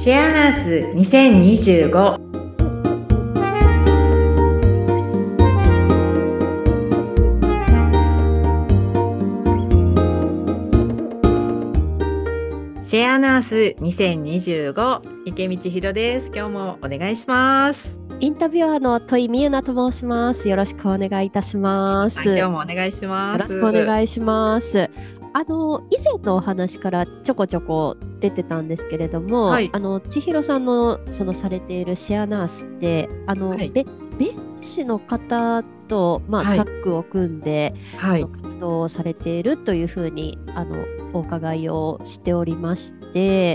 シェアナース2025。シェアナース2025、池道ひろです。今日もお願いします。 インタビュアーの戸井美優奈と申します。よろしくお願いいたしま今日す。 もお願いしまよろしくおす。 願いします。以前のお話からちょこちょこ出てたんですけれども、 はい。 千尋さんのそのされているシェアナースって、 はい。 弁護士の方と、 はい。 タッグを組んで、 はい。 活動をされているというふうに、お伺いをしておりまして、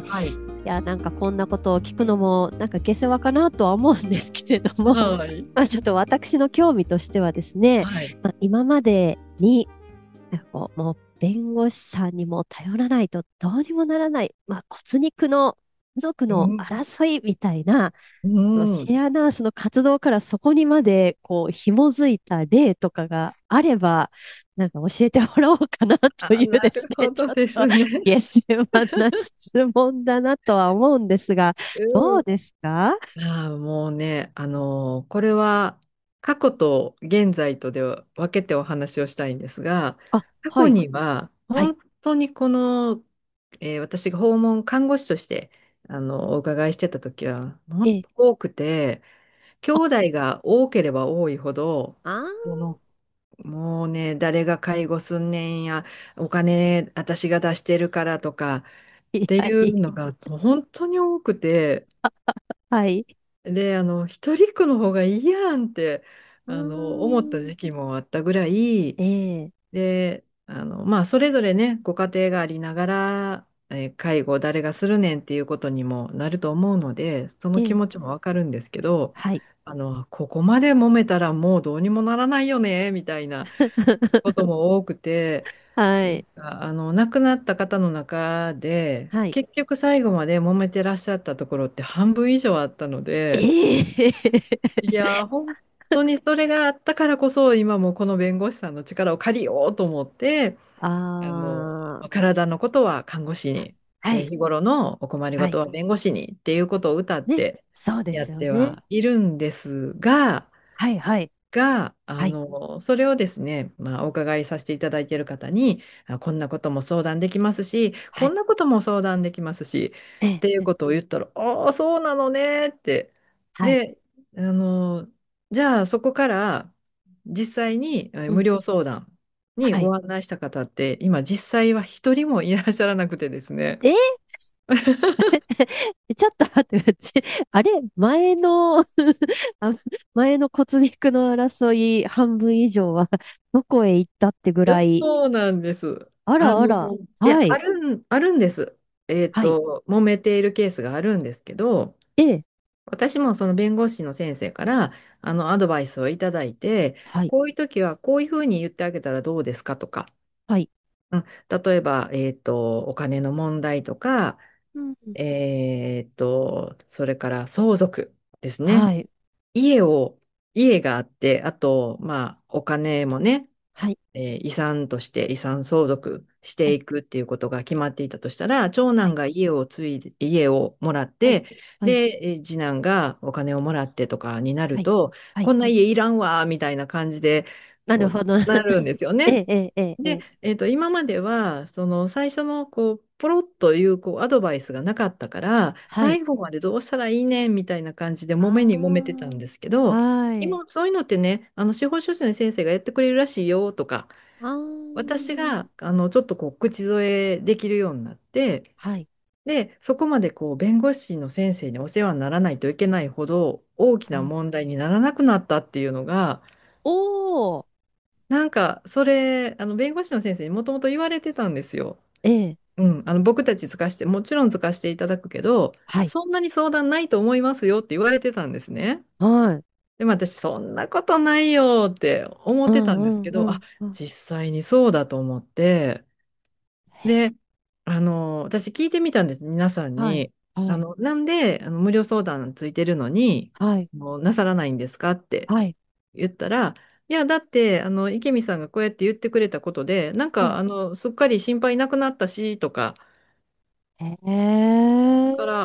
はい。 いや、なんかこんなことを聞くのも、なんか下世話かなとは思うんですけれども、 はい。 ちょっと私の興味としてはですね、 はい。 今までに、なんかもう弁護士さんにも頼らないとどうにもならない、骨肉の家族のうん。 争いみたいな、 うこのん。 シェアナースの活動からそこにまでこう紐づいた例とかがあれば、なんか教えてもらおうかなというなですね、 るほどちょっとですね。 下世話な質問だなとは思うんですが、どうん。 うですか？ もうね、これは過去と現在とで分けてお話をしたいんですが、 あ、 過去はい、 にははい、 本当に私が訪問看護師としてお伺いしてた時は本ええ、 当多くて、兄あ、 弟が多ければ多いほど、 あそのもうね、誰が介護すんねんや、お金私が出してるからとかー、いってやいや、 いうのがもう本当に多くて、 はい。 で、一人っ子の方がいいやんって、 うー思ったん、 時期もあったぐらい、 ええ、 で、それぞれね、ご家庭がありながら、介護を誰がするねんっていうことにもなると思うので、その気ええ、 持ちもわかるんですけど、 はい。 ここまで揉めたらもうどうにもならないよね、みたいなことも多くて、なんはい。 か亡くなった方の中で、 はい。 結局最後まで揉めてらっしゃったところって半分以上あったので、 ええいやー、本当にそれがあったからこそ、今もこの弁護士さんの力を借りようと思って、 ああ、 体のことは看護師に、 はい。 日頃のお困りはい。 ごとは弁護士にっていうことを歌っね。 てそうでやっすよね。 てはいるんですが、 はい、はい。はい。 それをですね、お伺いさせていただいている方に、こんなことも相談できますし、 はい。 こんなことも相談できますし、 ええ、 っていうええことを言ったら、ああ、そうなのねって。 はい。 で、じゃあそこから実際にうん。 無料相談にはい。 ご案内した方って、今実際は一人もいらっしゃらなくてですね。 えちょっと待って、あれ前のあ前の骨肉の争い半分以上はどこへ行ったってぐいや、 らい。 そうなんです。 あらあら。 いや、 はい。 あるんです。 はい。 揉めているケースがあるんですけど、 ええ。 私もその弁護士の先生からアドバイスをいただいて、 はい。 こういう時はこういうふうに言ってあげたらどうですかとか、 はい。 うん、例えば、お金の問題とか、 うん。 それから相続ですね。 はい。 家を、家があって、あと、お金もね、 はい。 遺産として遺産相続してはい。 いくっていうことが決まっていたとしたら、長はい。 男が家を継いで、家をもらっはい。 て、 はい。 で、次男がお金をもらってとかになはい。 ると、 はい。 こんな家いらんわ、みたいな感じで、こう、 なるほど。 なるんですよね。 ええ、ええ、ええ、えで、 え。 今までは、その最初のポロッという、アドバイスがなかったから、 はい。 最後までどうしたらいいねんみたいな感じで揉めに揉めてたんあですけあ、 ど、 はい。 今そういうのってね、司法書士の先生がやってくれるらしいよとか、 ああ、 私がちょっと口添えできるようになって、 はい。 で、そこまで弁護士の先生にお世話にならないといけないほど大きなあ、 問題にならなくなったっていうのが、 おー、 なんかそれ、弁護士の先生にもともと言われてたんですよ。 ええ、 うん、僕たち使して、もちろん使していただくけど、 はい。 そんなに相談ないと思いますよって言われてたんですね。 はい。 でも私、そんなことないよって思ってたんうんですけど、あ、 うんうんうん。 実際にそうだと思って、で、私聞いてみたんです、皆さんはい。 に。 はい。 なんで無料相談ついてるのに、 はい。 もうなさらないんですかってはい。 言ったら、いや、だって、池見さんがこうやって言ってくれたことで、なんか、 うん。 すっかり心配なくなったし、とか、 へえ。 から、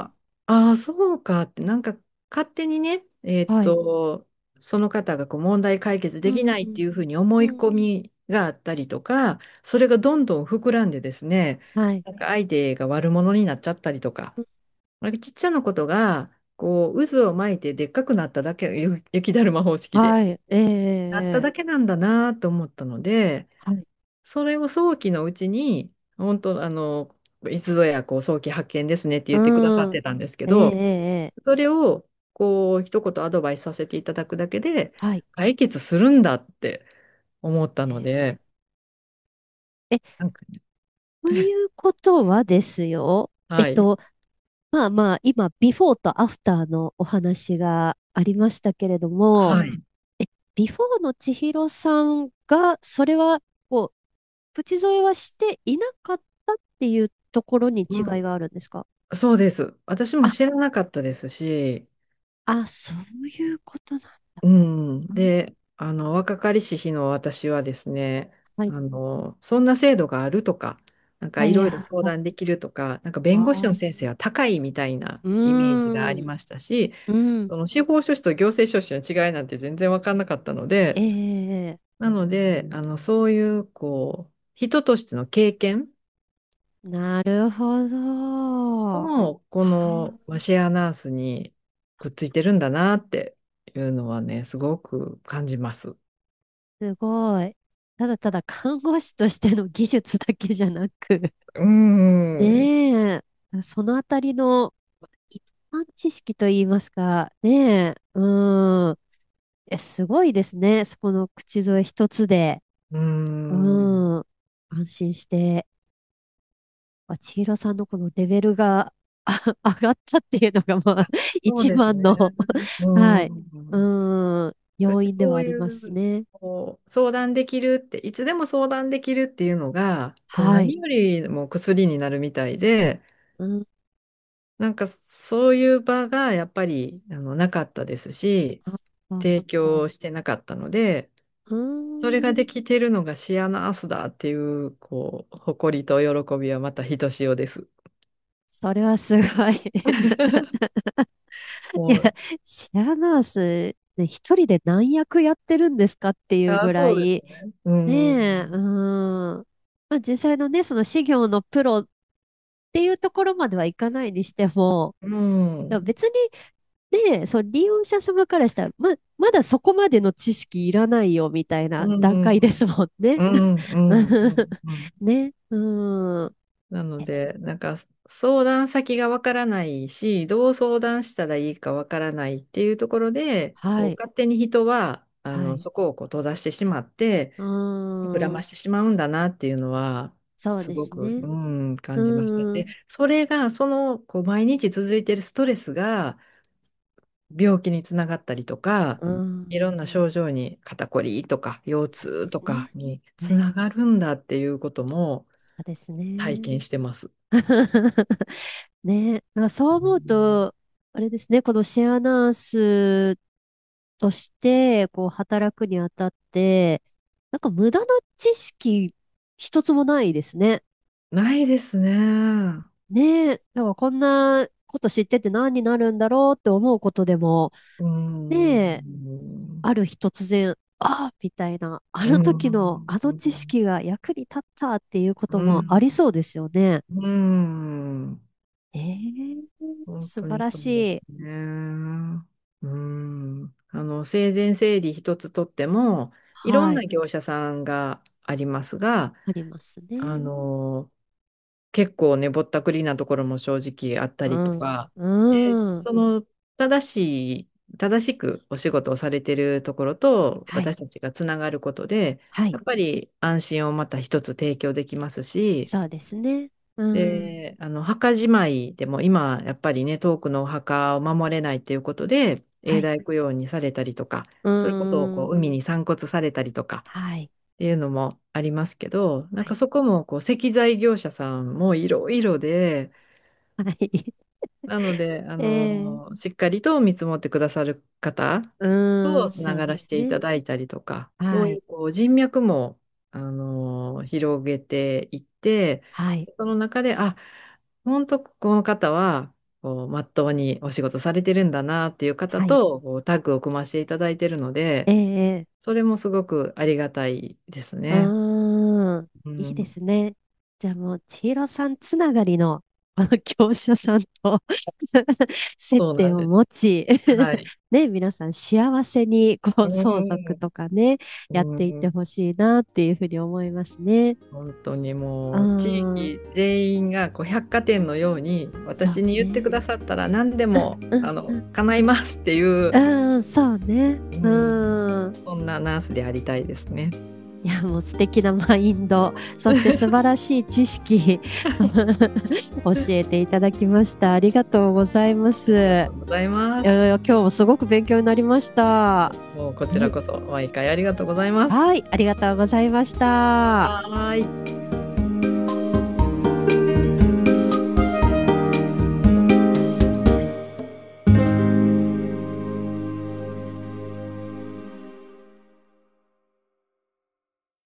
ああ、そうかって、なんか勝手にね、 はい。 その方がこう問題解決うできないってん。 いうふうに思いうん。 込みがあったりとか、それがどんどん膨らんでですね、 はい。 なんか相手が悪者になっちゃったりとか、なんかちっちゃなことが、こう、渦を巻いてでっかくなっただけ、雪だるま方式で、 はい。えなったえ、 だけなんだなと思ったので、 はい。 それを早期のうちに、本当、いつぞやこう早期発見ですねって言ってくださっうん。 てたんですけええ、えど、 え、ええ、 それをこう一言アドバイスさせていただくだけではい。 解決するんだって思ったので、 え、 なんかね、 ということはですよ。 はい、 まあまあ、今、ビフォーとアフターのお話がありましたけれども、 はい、 え、ビフォーの千尋さんが、それは、こう、口添えはしていなかったっていうところに違いうん、 があるんですか？ そうです。私もあ、 知らなかったですし、 そういうことなんだ。 うん、で、若かりし日の私はですね、 はい。 そんな制度があるとか、なんかはい、 いろいろあ、 相談できるとか、なんか弁護士のあ、 先生は高いみたいなうイメージがーん、 ありましたし、 うん、 その司法書士と行政書士の違いなんて全然分かんなかったのえで、 え、 なので、そういう、こう、人としての経験なるほど。 も、このはあ、 ワシアナースにくっついてるんだなっていうのはね、すごく感じます。 すごい。ただただ看護師としての技術だけじゃなく、 うーん。 ねえ、そのあたりの一般知識といいますか、ねえ、うん。すごいですね。そこの口添え一つで、 うーうん。 ん。安心して、千尋さんのこのレベルが上がったっていうのが、まあ、一そうですね。 番のうはい。 ん。 うん。要因では私そういありますう、 ね。 こう相談できるって、いつでも相談できるっていうのが、こうはい。 何よりも薬になるみたいで、 うん。 なんかそういう場がやっぱりなかったですし、 あ、あ、 提あ、 供してなかったので、 うそれがん。 できてるのがシアナアースだっていう、こう、誇りと喜びはまたひとしおです。 それはすごい。いや、 もう、 シェアナース、ね、一人で何役やってるんですかっていうぐらそうですい、 ね。うねえ、 ん。 まあ、実際のね、その事業のプロっていうところまではいかないにしても、 うん。 でも別にね、そう、利用者様からしたら、まだそこまでの知識いらないよみたいなうん。 段階ですもんね。 うん。うん。うん。うん。 ね、 なのえ、 で、なんか相談先がわからないし、どう相談したらいいかわからないっていうところで、こうはい、 勝手に人ははい。 そこをこう閉ざしてしまって、 う膨らーん、 ましてしまうんだなっていうのは、 そうですごく、 すね。 感じました。で、 うーん、 それが、こう毎日続いているストレスが病気につながったりとか、 うーん、 いろんな症状に肩こりとか腰そうで痛とすね。 かにつはい、 ながるんだっていうこともそうですね。 体験してます。 ね、なんかそう思うと、あれですね、このシェアナースとして、こう、働くにあたって、なんか無駄な知識一つもないですね。 ないですね。 ねえ、だからこんなこと知ってて何になるんだろうって思うことでも、 うーん。 ねえ、ある日突然、ああ、みたいな、あうの時のん。 あの知識が役に立ったっていうこともあうん。 りそうですよね。 うん。 ええ、 本当素晴らにそうですしい。 ね。うん。生前整理一つとっても、いろんはい。 な業者さんがありますが、 ありますあね。 の、結構ね、ぼったくりなところも正直あったりとうん。 か、で、 うん。 正し正しくお仕事をされてるところとはい。 私たちがつながることで、 はい。 やっぱり安心をまた一つ提供できますし、 そうですね。うん。 で、墓じまいでも今、やっぱりね、遠くのお墓を守れないっていうことで、 はい。 永代供養にされたりとか、 うそれこそこん。 う海に散骨されたりとかはい。 っていうのもありますけど、なんはい。 かそこもこう石材業者さんもいろいろで、 はい。 なので、 ええ、 しっかりと見積もってくださる方とつなそうがらせていたですね。 だいたりとか、そうはい。 いうこう人脈も、広げていって、 はい。 その中で、あ、本当この方は、 こう、まっとうにお仕事されてるんだなっていう方はい。 と、こうタッグを組ませていただいてるので、 ええ、ええ、 それもすごくありがたいですうね。 ーん。いいでうん、 すね。じゃあもう、千尋さんつながりの、業者さんと接そうな点をんです。 持ち、 はい。 ね、皆さん幸せに、こう、 う相続ん、 とかね、やっていってうん、 ほしいなっていうふうに思いますね。 本当にうもう地ん。 域全員がこう百貨店のようにそう私に言ってくね。 ださったら何でうんもうんうん。 叶いますっていう、 うん、そうね。 ううん、 ん。 そんなナースでありたいですね。 いや、もう素敵なマインド、そして素晴らしい知識教えていただきました。ありがとうございます。 ありがいとうございます。 やいや、今日もすごく勉強になりました。 もうこちらね、 こそ毎回ありがとうございます。 はい、ありがとうございました。 はーい。